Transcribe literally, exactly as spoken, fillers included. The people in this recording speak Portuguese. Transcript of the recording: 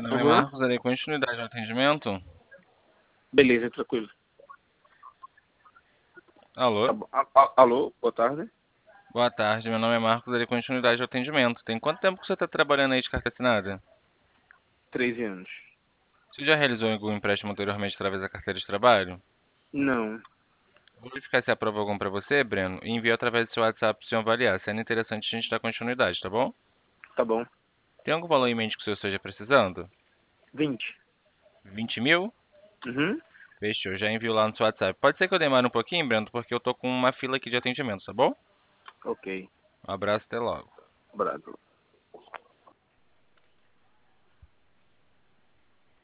Meu nome é Uhum. Marcos, darei continuidade ao atendimento. Beleza, tranquilo. Alô? Tá bom. A- a- Alô, boa tarde. Boa tarde, meu nome é Marcos, darei continuidade ao atendimento. Tem quanto tempo que você está trabalhando aí de carteira assinada? treze anos. Você já realizou algum empréstimo anteriormente através da carteira de trabalho? Não, Vou verificar se aprova algum para você, Breno, e envio através do seu WhatsApp para o senhor avaliar. Sendo interessante, a gente dá continuidade, tá bom? tá bom. Tem algum valor em mente que o senhor esteja precisando? Vinte. Vinte mil? Uhum. Fechou, já envio lá no seu WhatsApp. Pode ser que eu demore um pouquinho, Breno, porque eu tô com uma fila aqui de atendimento, tá bom? Ok. Um abraço, até logo. Bravo.